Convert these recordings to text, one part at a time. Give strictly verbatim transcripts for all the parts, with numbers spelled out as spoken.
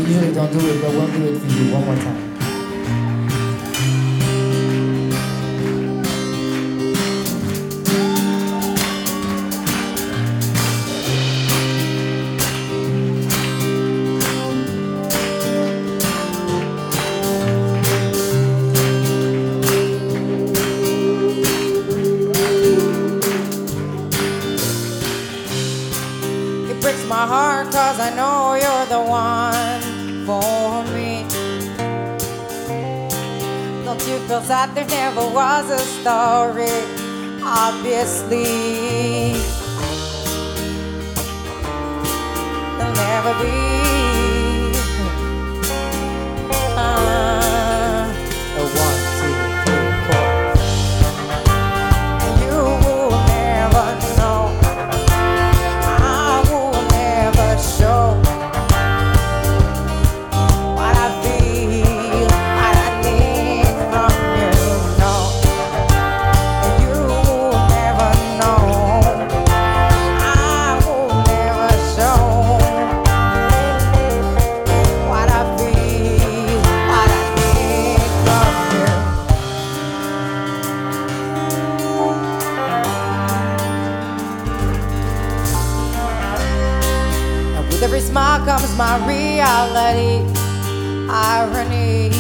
usually don't do it, but we'll do it for you one more time. It breaks my heart cause I know you're the one for me. Don't you feel sad there never was a story? Obviously there'll never be uh, a one, two, three, four. You will never know. I will never show what I feel, what I need from you. No, you will never know. I will never show what I feel, what I need from you. And with every smile comes my reality, irony.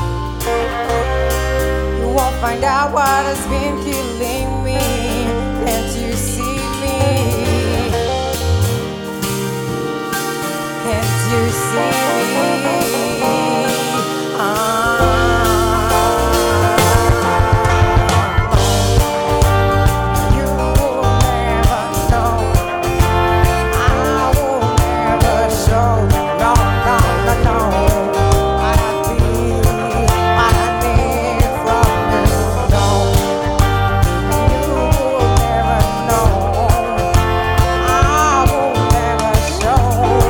You won't find out what has been killing me. Can't you see me? Can't you see me? Ah. You will never know. I will never show. No, no, no, no. What I feel, what I need from you. No, you will never know. I will never show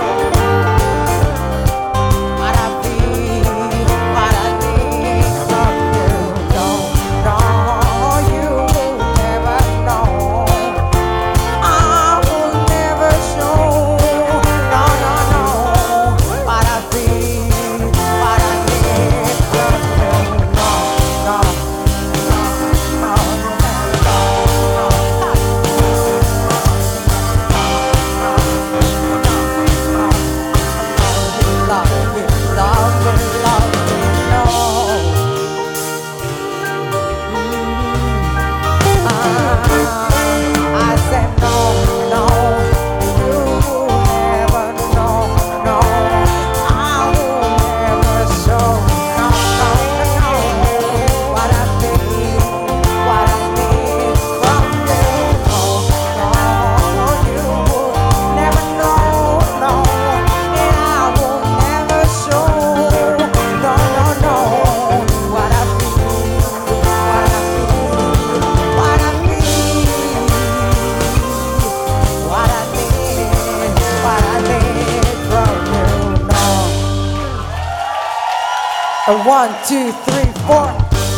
what I feel, what I need from you. No, no, you will never know. I will never show. No, no, no. What I feel, what I need from you. No, no, no, love me, love me, love me, no. I said no, no, you will never know, no, I will never show, no, no, no, what I feel, what I need from you, no, no, you will never know, no, and I will never show, no, no, no, what I feel, what I feel, what I feel, what I need, what I need from you, no. A one, two, three, four.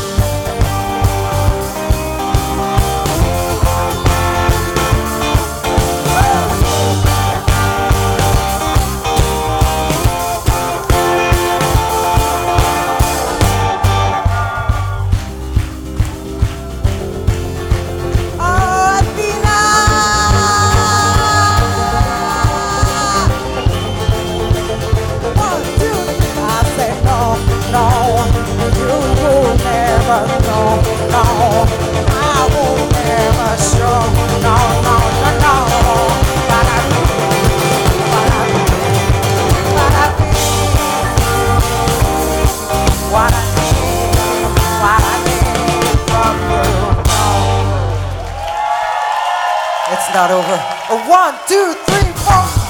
Oh, Athena! One, two, three. I say no, no, you will never know, no, I will never show, no, no, no, no, what I feel, what I feel, what I feel, what I need, what I need from you, no. It's not over. A one, two, three, four.